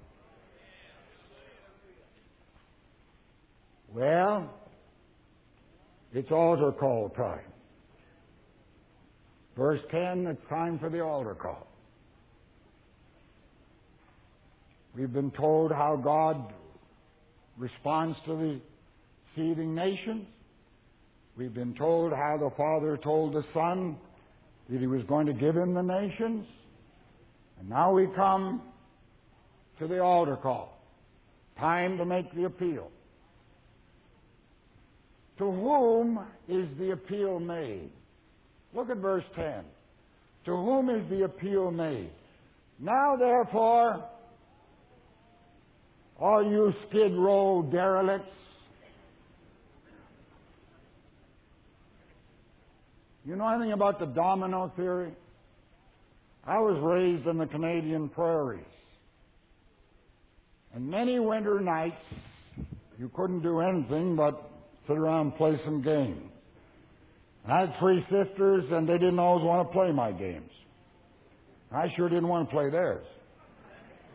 Well, it's altar call time. Verse 10, it's time for the altar call. We've been told how God responds to the seething nations. We've been told how the Father told the Son that He was going to give Him the nations. And now we come to the altar call. Time to make the appeal. To whom is the appeal made? Look at verse 10. To whom is the appeal made? Now, therefore, all you Skid Row derelicts, you know anything about the domino theory? I was raised in the Canadian prairies. And many winter nights, you couldn't do anything but sit around and play some games. I had three sisters, and they didn't always want to play my games. I sure didn't want to play theirs.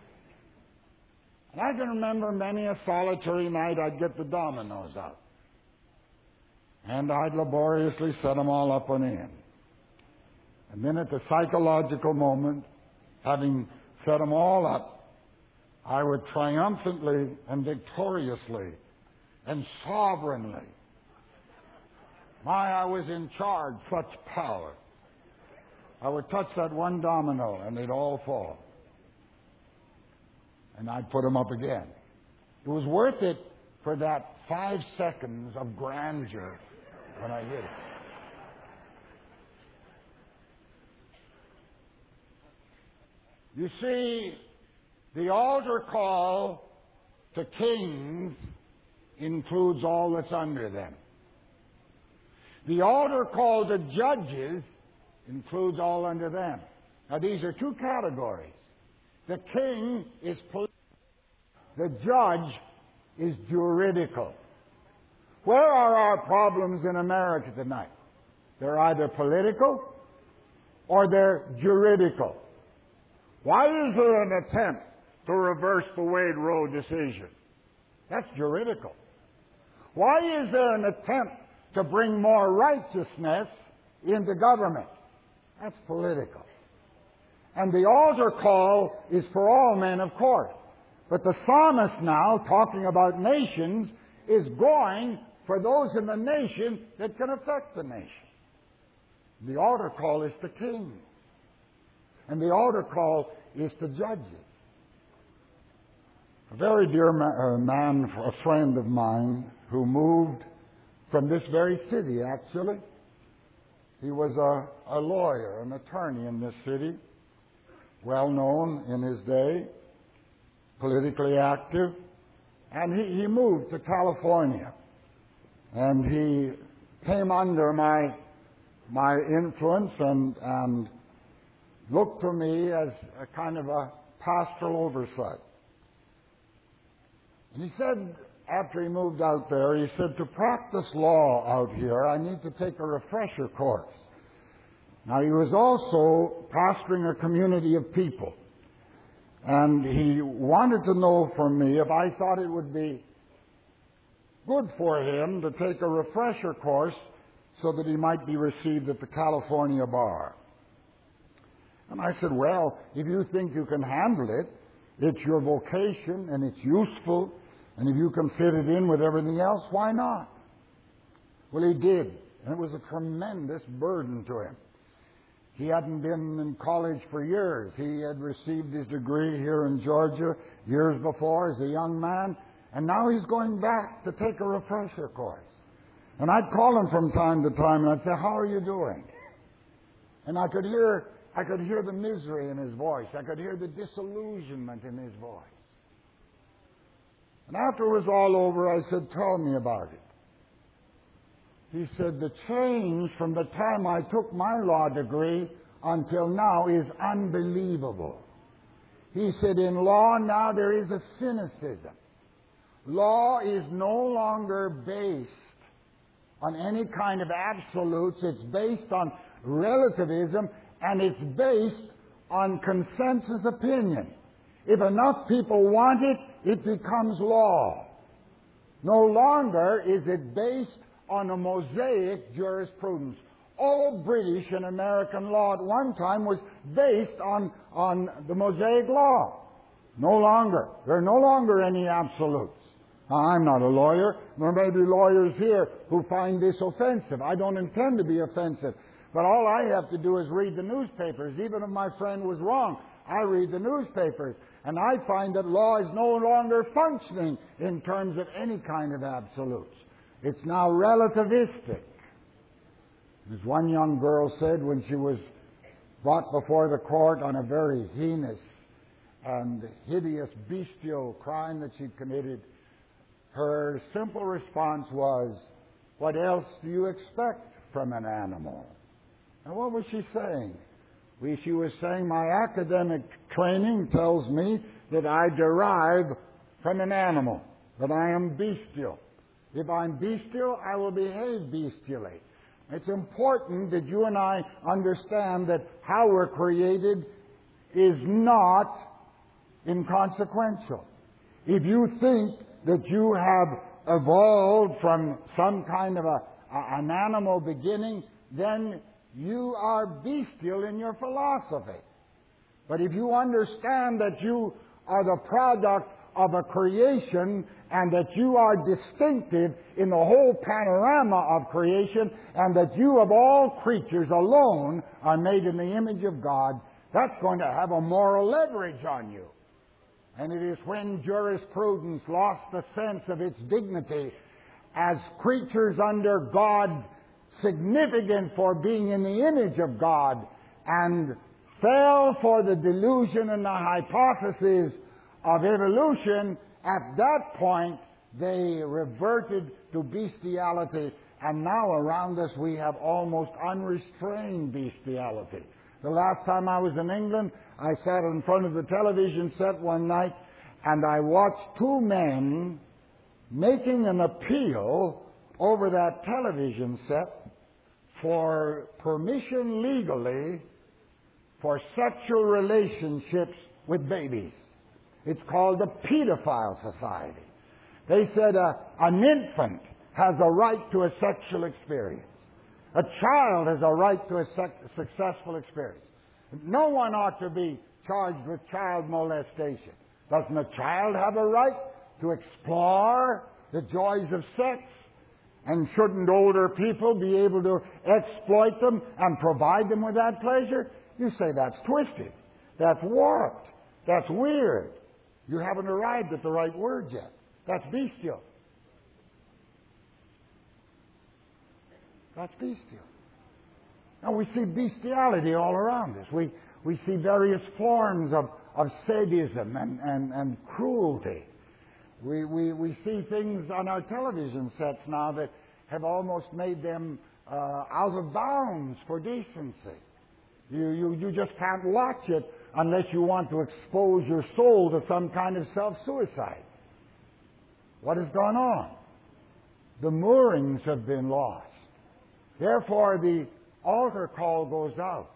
And I can remember many a solitary night I'd get the dominoes out. And I'd laboriously set them all up on end. And then at the psychological moment, having set them all up, I would triumphantly and victoriously and sovereignly, I was in charge, such power. I would touch that one domino and they'd all fall. And I'd put them up again. It was worth it for that 5 seconds of grandeur when I did it. You see, the altar call to kings includes all that's under them. The altar call to judges includes all under them. Now, these are two categories. The king is political. The judge is juridical. Where are our problems in America tonight? They're either political or they're juridical. Why is there an attempt to reverse the Wade Roe decision? That's juridical. Why is there an attempt to bring more righteousness into government? That's political. And the altar call is for all men, of course. But the psalmist now, talking about nations, is going for those in the nation that can affect the nation. The altar call is to kings. And the altar call is to judges. A very dear man, a friend of mine, who moved from this very city, actually. He was a lawyer, an attorney in this city, well known in his day, politically active, and he moved to California. And he came under my influence and looked to me as a kind of a pastoral oversight. And he said, after he moved out there, he said, to practice law out here, I need to take a refresher course. Now, he was also pastoring a community of people. And he wanted to know from me if I thought it would be good for him to take a refresher course so that he might be received at the California bar. And I said, well, if you think you can handle it, it's your vocation and it's useful, and if you can fit it in with everything else, why not? Well, he did, and it was a tremendous burden to him. He hadn't been in college for years. He had received his degree here in Georgia years before as a young man, and now he's going back to take a refresher course. And I'd call him from time to time, and I'd say, how are you doing? And I could hear the misery in his voice. I could hear the disillusionment in his voice. And after it was all over, I said, tell me about it. He said, the change from the time I took my law degree until now is unbelievable. He said, in law now there is a cynicism. Law is no longer based on any kind of absolutes. It's based on relativism, and it's based on consensus opinion. If enough people want it, it becomes law. No longer is it based on a Mosaic jurisprudence. All British and American law at one time was based on the Mosaic law. No longer. There are no longer any absolutes. Now, I'm not a lawyer. There may be lawyers here who find this offensive. I don't intend to be offensive. But all I have to do is read the newspapers. Even if my friend was wrong, I read the newspapers. And I find that law is no longer functioning in terms of any kind of absolutes. It's now relativistic. As one young girl said when she was brought before the court on a very heinous and hideous bestial crime that she'd committed, her simple response was, what else do you expect from an animal? And what was she saying? She was saying, my academic training tells me that I derive from an animal, that I am bestial. If I'm bestial, I will behave bestially. It's important that you and I understand that how we're created is not inconsequential. If you think that you have evolved from some kind of an animal beginning, then you are bestial in your philosophy. But if you understand that you are the product of a creation and that you are distinctive in the whole panorama of creation and that you of all creatures alone are made in the image of God, that's going to have a moral leverage on you. And it is when jurisprudence lost the sense of its dignity as creatures under God, significant for being in the image of God, and fell for the delusion and the hypothesis of evolution, at that point they reverted to bestiality, and now around us we have almost unrestrained bestiality. The last time I was in England, I sat in front of the television set one night and I watched two men making an appeal over that television set for permission legally for sexual relationships with babies. It's called the Pedophile Society. They said an infant has a right to a sexual experience. A child has a right to a successful experience. No one ought to be charged with child molestation. Doesn't a child have a right to explore the joys of sex? And shouldn't older people be able to exploit them and provide them with that pleasure? You say that's twisted. That's warped. That's weird. You haven't arrived at the right word yet. That's bestial. That's bestial. Now we see bestiality all around us. We see various forms of sadism and cruelty. We see things on our television sets now that have almost made them out of bounds for decency. You just can't watch it unless you want to expose your soul to some kind of self-suicide. What has gone on? The moorings have been lost. Therefore, the altar call goes out.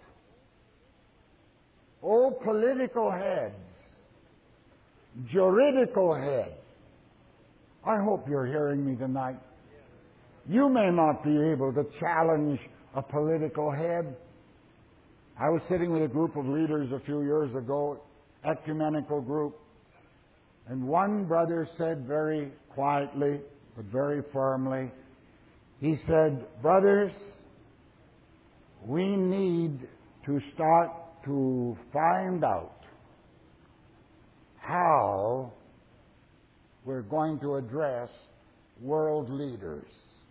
Oh, political heads, juridical heads, I hope you're hearing me tonight. You may not be able to challenge a political head. I was sitting with a group of leaders a few years ago, ecumenical group, and one brother said very quietly, but very firmly, he said, "Brothers, we need to start to find out how we're going to address world leaders."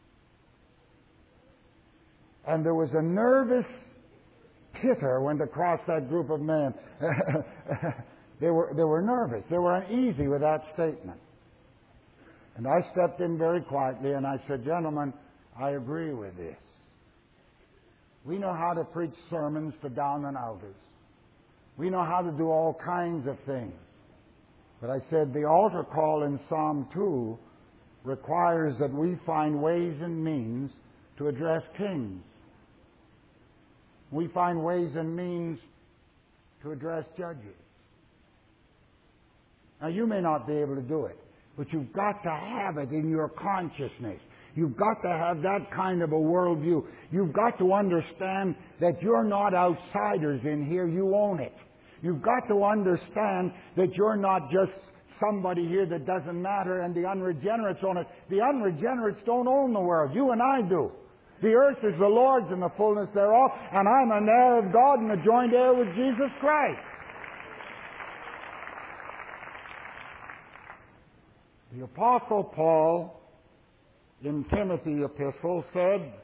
And there was a nervous titter went across that group of men. They were nervous. They were uneasy with that statement. And I stepped in very quietly and I said, "Gentlemen, I agree with this. We know how to preach sermons to down and outers. We know how to do all kinds of things. But I said the altar call in Psalm 2 requires that we find ways and means to address kings. We find ways and means to address judges. Now, you may not be able to do it, but you've got to have it in your consciousness. You've got to have that kind of a worldview. You've got to understand that you're not outsiders in here. You own it. You've got to understand that you're not just somebody here that doesn't matter and the unregenerates own it. The unregenerates don't own the world. You and I do. The earth is the Lord's and the fullness thereof, and I'm an heir of God and a joint heir with Jesus Christ. The Apostle Paul, in Timothy epistle, said,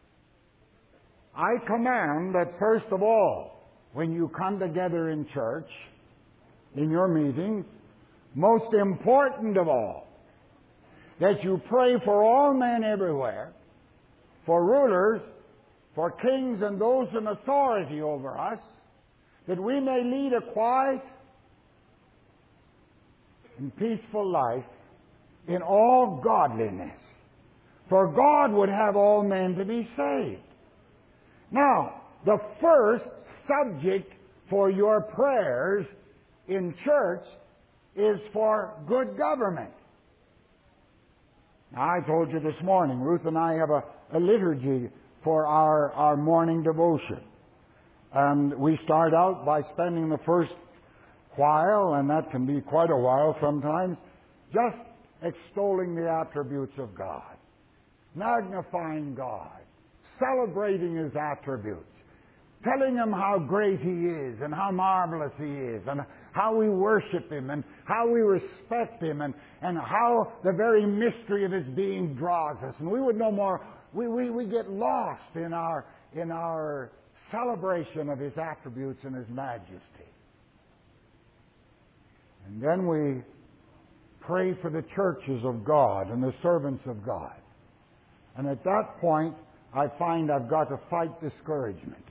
"I command that first of all, when you come together in church, in your meetings, most important of all, that you pray for all men everywhere, for rulers, for kings and those in authority over us, that we may lead a quiet and peaceful life in all godliness. For God would have all men to be saved." Now, the first subject for your prayers in church is for good government. Now, I told you this morning, Ruth and I have a liturgy for our morning devotion. And we start out by spending the first while, and that can be quite a while sometimes, just extolling the attributes of God, magnifying God, celebrating His attributes, telling Him how great He is and how marvelous He is and how we worship Him and how we respect Him and how the very mystery of His being draws us. And we would no more, we get lost in our celebration of His attributes and His majesty. And then we pray for the churches of God and the servants of God. And at that point, I find I've got to fight discouragement.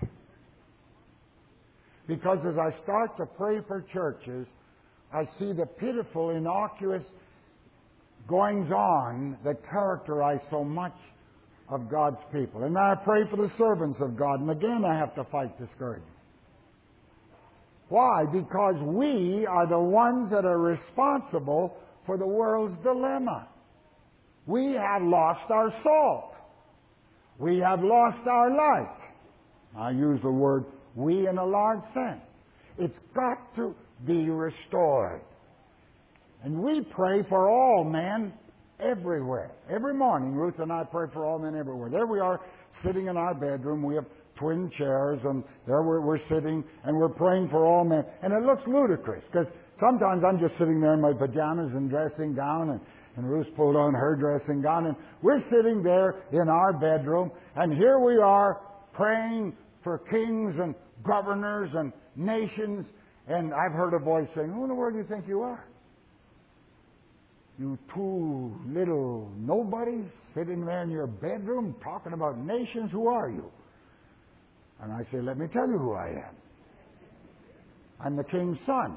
Because as I start to pray for churches, I see the pitiful, innocuous goings-on that characterize so much of God's people. And I pray for the servants of God, and again I have to fight discouragement. Why? Because we are the ones that are responsible for the world's dilemma. We have lost our salt. We have lost our light. I use the word we in a large sense. It's got to be restored. And we pray for all men everywhere. Every morning, Ruth and I pray for all men everywhere. There we are, sitting in our bedroom. We have twin chairs, and there we're sitting, and we're praying for all men. And it looks ludicrous, because sometimes I'm just sitting there in my pajamas and dressing gown, and Ruth pulled on her dressing gown, and we're sitting there in our bedroom, and here we are praying for kings and governors and nations. And I've heard a voice saying, "Who in the world do you think you are? You two little nobodies sitting there in your bedroom talking about nations, who are you?" And I say, "Let me tell you who I am. I'm the king's son."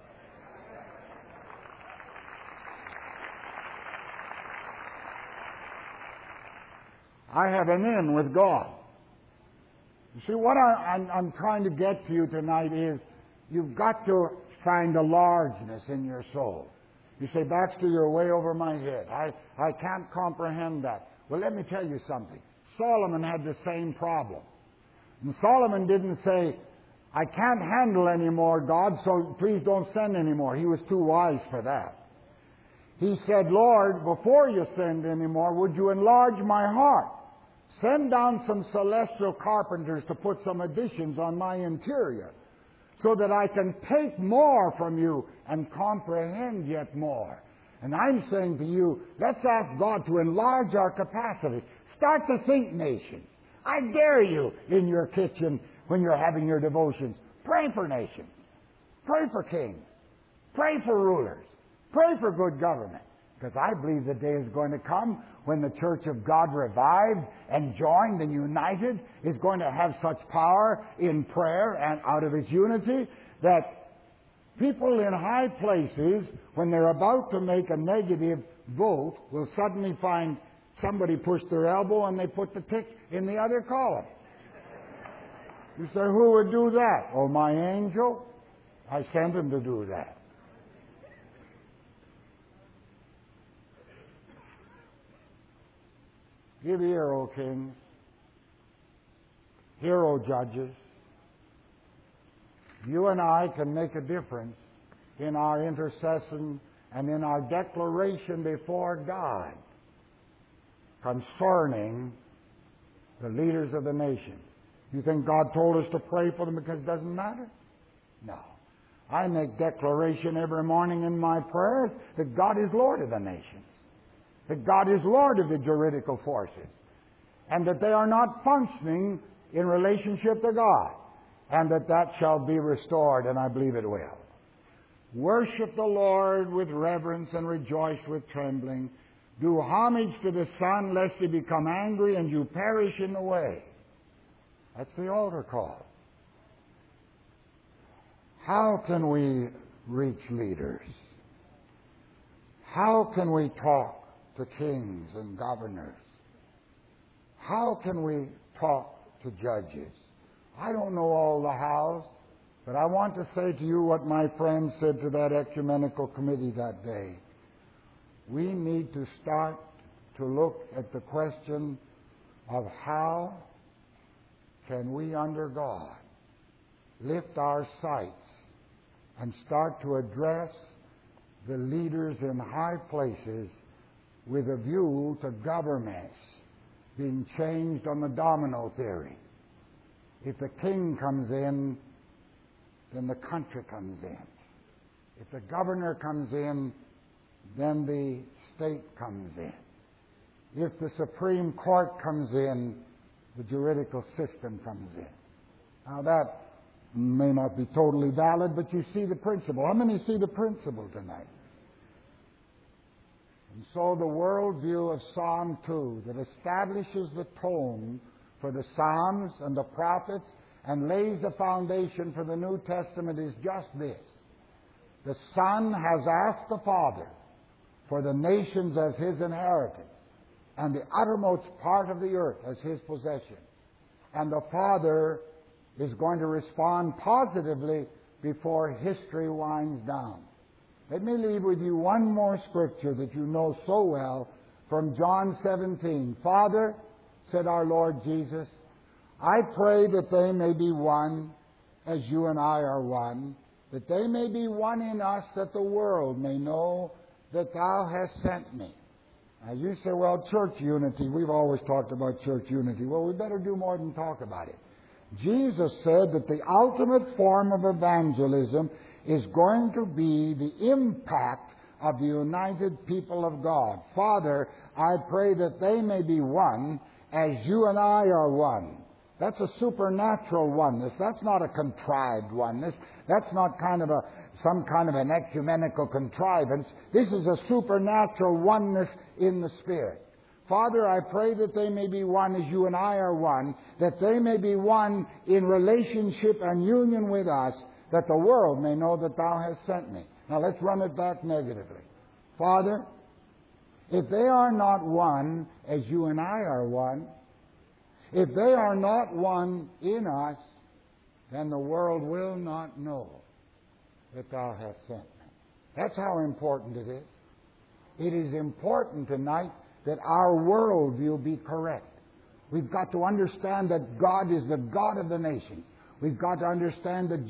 I have an in with God. You see, what I'm trying to get to you tonight is you've got to find a largeness in your soul. You say, "Baxter, you're way over my head. I can't comprehend that." Well, let me tell you something. Solomon had the same problem. And Solomon didn't say, "I can't handle any more, God, so please don't send any more." He was too wise for that. He said, "Lord, before you send any more, would you enlarge my heart? Send down some celestial carpenters to put some additions on my interior, so that I can take more from you and comprehend yet more." And I'm saying to you, let's ask God to enlarge our capacity. Start to think nations. I dare you in your kitchen when you're having your devotions. Pray for nations. Pray for kings. Pray for rulers. Pray for good government. Because I believe the day is going to come when the Church of God, revived and joined and united, is going to have such power in prayer and out of its unity that people in high places, when they're about to make a negative vote, will suddenly find somebody pushed their elbow and they put the tick in the other column. You say, "Who would do that?" "Oh, my angel. I sent him to do that." Give ear, O kings. Hear, O judges. You and I can make a difference in our intercession and in our declaration before God concerning the leaders of the nations. You think God told us to pray for them because it doesn't matter? No. I make declaration every morning in my prayers that God is Lord of the nations, that God is Lord of the juridical forces, and that they are not functioning in relationship to God, and that shall be restored, and I believe it will. Worship the Lord with reverence and rejoice with trembling. Do homage to the Son, lest He become angry and you perish in the way. That's the altar call. How can we reach leaders? How can we talk to kings and governors? How can we talk to judges? I don't know all the hows. But I want to say to you what my friend said to that ecumenical committee that day. We need to start to look at the question of how can we, under God, lift our sights and start to address the leaders in high places with a view to governments being changed on the domino theory. If the king comes in, then the country comes in. If the governor comes in, then the state comes in. If the Supreme Court comes in, the juridical system comes in. Now that may not be totally valid, but you see the principle. How many see the principle tonight? And so the worldview of Psalm 2 that establishes the tone for the Psalms and the prophets and lays the foundation for the New Testament is just this. The Son has asked the Father for the nations as His inheritance and the uttermost part of the earth as His possession. And the Father is going to respond positively before history winds down. Let me leave with you one more scripture that you know so well from John 17. Father, said our Lord Jesus, I pray that they may be one as you and I are one, that they may be one in us, that the world may know that Thou hast sent me. Now you say, well, church unity, we've always talked about church unity. Well, we better do more than talk about it. Jesus said that the ultimate form of evangelism is going to be the impact of the united people of God. Father, I pray that they may be one as you and I are one. That's a supernatural oneness. That's not a contrived oneness. That's not some kind of an ecumenical contrivance. This is a supernatural oneness in the Spirit. Father, I pray that they may be one as you and I are one, that they may be one in relationship and union with us, that the world may know that Thou hast sent me. Now let's run it back negatively. Father, if they are not one as you and I are one, if they are not one in us, then the world will not know that Thou hast sent me. That's how important it is. It is important tonight that our worldview be correct. We've got to understand that God is the God of the nations. We've got to understand that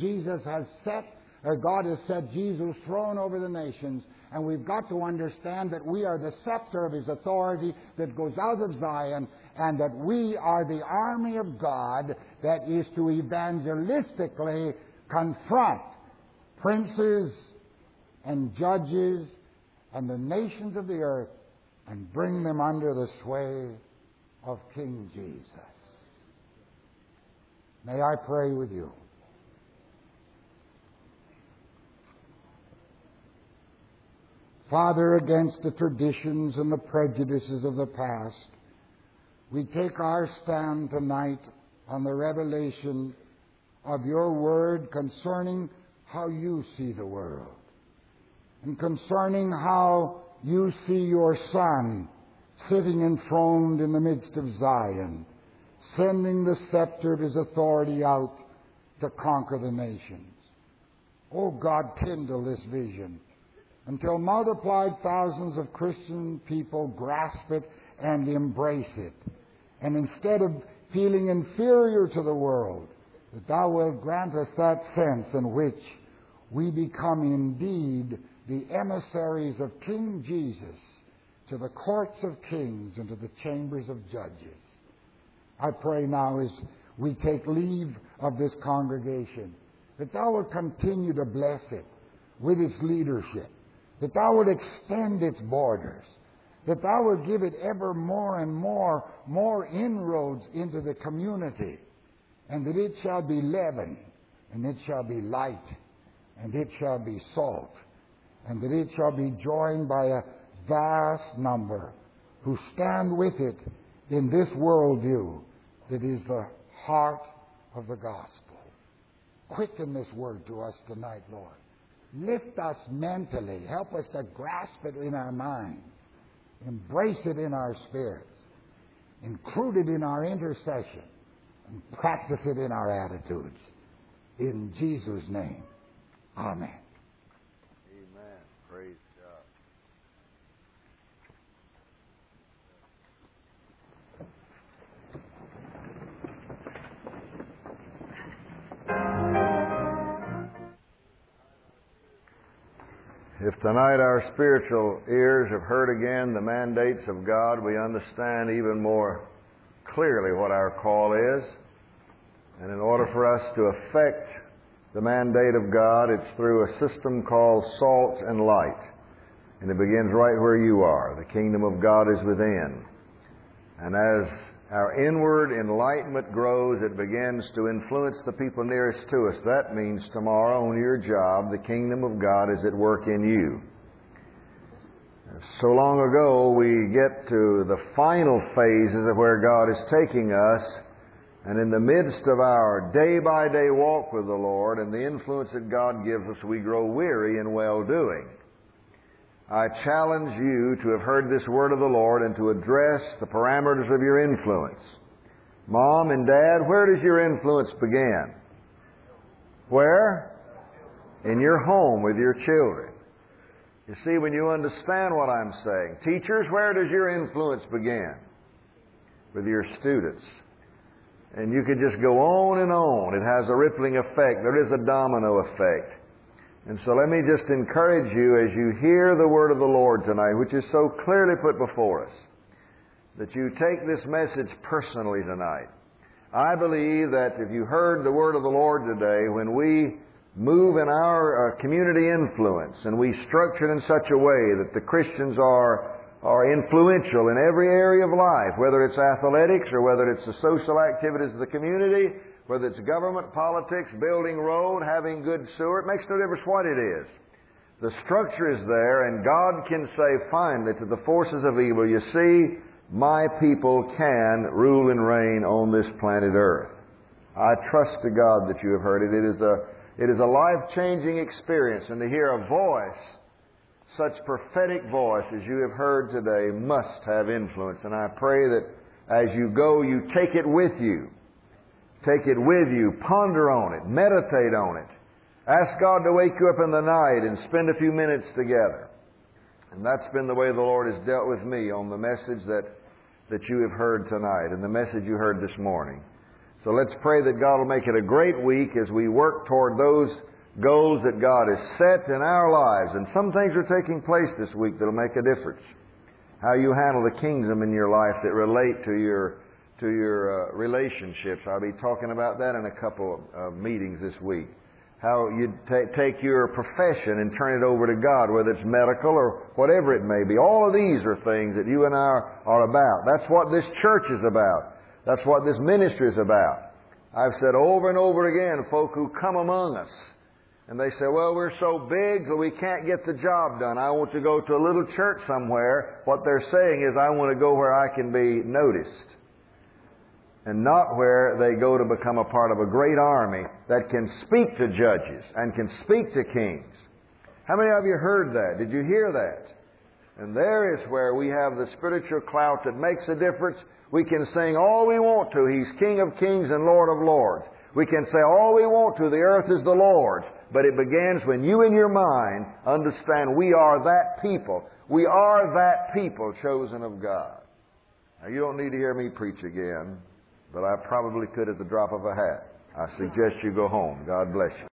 God has set Jesus' throne over the nations. And we've got to understand that we are the scepter of His authority that goes out of Zion, and that we are the army of God that is to evangelistically confront princes and judges and the nations of the earth and bring them under the sway of King Jesus. May I pray with you? Father, against the traditions and the prejudices of the past, we take our stand tonight on the revelation of Your Word concerning how You see the world, and concerning how You see Your Son sitting enthroned in the midst of Zion, sending the scepter of His authority out to conquer the nations. Oh God, kindle this vision until multiplied thousands of Christian people grasp it and embrace it. And instead of feeling inferior to the world, that Thou wilt grant us that sense in which we become indeed the emissaries of King Jesus to the courts of kings and to the chambers of judges. I pray now as we take leave of this congregation, that Thou wilt continue to bless it with its leadership, that Thou would extend its borders, that Thou would give it ever more and more inroads into the community, and that it shall be leaven, and it shall be light, and it shall be salt, and that it shall be joined by a vast number who stand with it in this worldview that is the heart of the gospel. Quicken this word to us tonight, Lord. Lift us mentally. Help us to grasp it in our minds. Embrace it in our spirits. Include it in our intercession. And practice it in our attitudes. In Jesus' name, amen. Amen. Praise God. If tonight our spiritual ears have heard again the mandates of God, we understand even more clearly what our call is. And in order for us to affect the mandate of God, it's through a system called salt and light. And it begins right where you are. The kingdom of God is within. And as our inward enlightenment grows, it begins to influence the people nearest to us. That means tomorrow on your job, the kingdom of God is at work in you. So long ago, we get to the final phases of where God is taking us, and in the midst of our day-by-day walk with the Lord and the influence that God gives us, we grow weary in well-doing. I challenge you to have heard this word of the Lord and to address the parameters of your influence. Mom and Dad, where does your influence begin? Where? In your home with your children. You see, when you understand what I'm saying. Teachers, where does your influence begin? With your students. And you could just go on and on. It has a rippling effect. There is a domino effect. And so let me just encourage you as you hear the word of the Lord tonight, which is so clearly put before us, that you take this message personally tonight. I believe that if you heard the word of the Lord today, when we move in our community influence and we structure it in such a way that the Christians are influential in every area of life, whether it's athletics or whether it's the social activities of the community, whether it's government, politics, building road, having good sewer, it makes no difference what it is. The structure is there, and God can say finally to the forces of evil, you see, my people can rule and reign on this planet Earth. I trust to God that you have heard it. It is a life-changing experience, and to hear a voice, such prophetic voice as you have heard today, must have influence. And I pray that as you go, you take it with you. Take it with you. Ponder on it. Meditate on it. Ask God to wake you up in the night and spend a few minutes together. And that's been the way the Lord has dealt with me on the message that you have heard tonight and the message you heard this morning. So let's pray that God will make it a great week as we work toward those goals that God has set in our lives. And some things are taking place this week that will make a difference. How you handle the kingdom in your life that relate to your relationships. I'll be talking about that in a couple of meetings this week. How you take your profession and turn it over to God, whether it's medical or whatever it may be. All of these are things that you and I are about. That's what this church is about. That's what this ministry is about. I've said over and over again, folk who come among us, and they say, well, we're so big that we can't get the job done. I want to go to a little church somewhere. What they're saying is, I want to go where I can be noticed. And not where they go to become a part of a great army that can speak to judges and can speak to kings. How many of you heard that? Did you hear that? And there is where we have the spiritual clout that makes a difference. We can sing all we want to. He's King of kings and Lord of lords. We can say all we want to. The earth is the Lord's. But it begins when you in your mind understand we are that people. We are that people chosen of God. Now you don't need to hear me preach again. But I probably could at the drop of a hat. I suggest you go home. God bless you.